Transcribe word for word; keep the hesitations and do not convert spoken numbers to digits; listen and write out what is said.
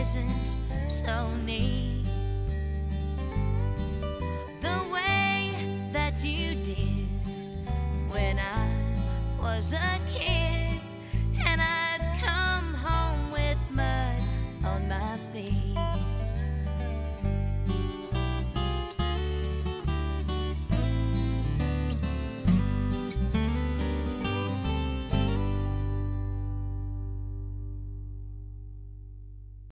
isn't so neat. The way that you did when I was a kid.